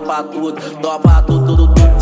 topa tudo, topa tudo, tudo, tudo.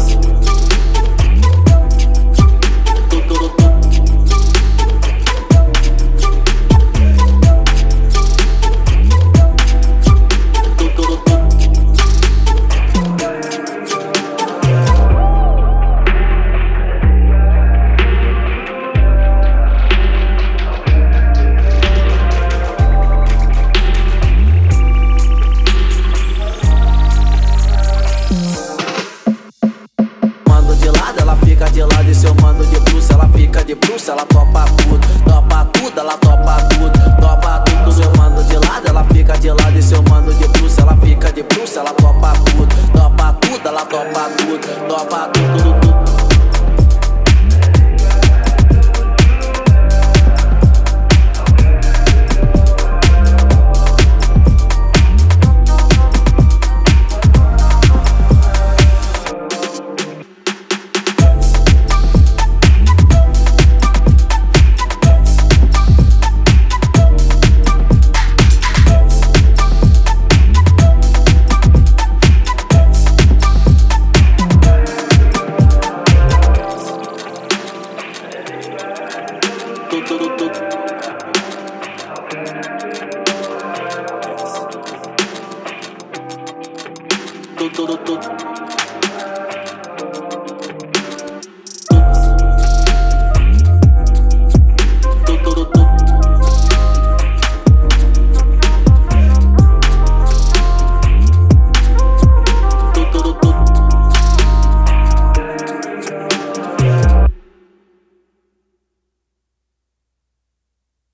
De lado e se eu mando de bruxa, ela fica de bruxa, ela topa tudo, ela topa tudo, topa tudo. Se eu mando de lado, ela fica de lado e se eu mando de bruxa, ela fica de bruxa, ela topa tudo, ela topa tudo, topa tudo, tudo, tudo. Tudo, tudo, tudo.